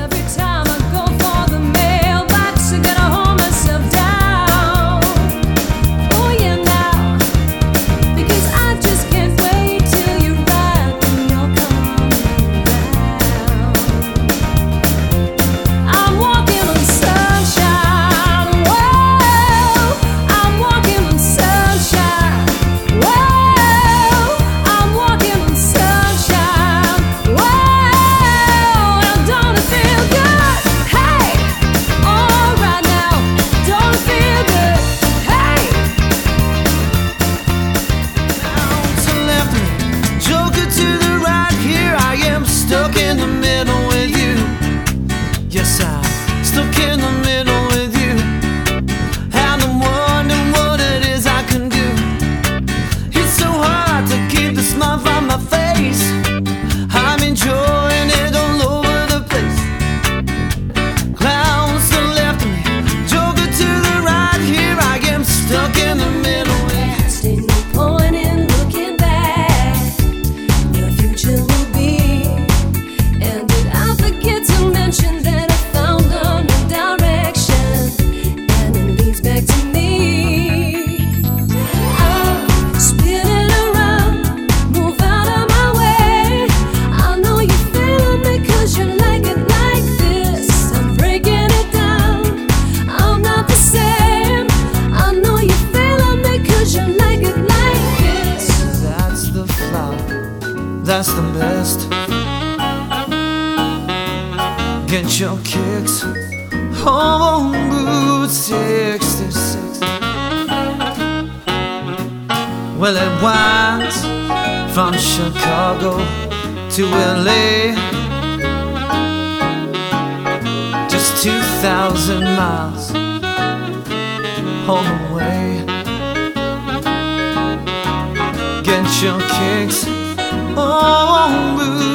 That's the best. Get your kicks on Route 66. Well, it winds from Chicago to LA, just 2,000 miles all the way. Get your kicks on Route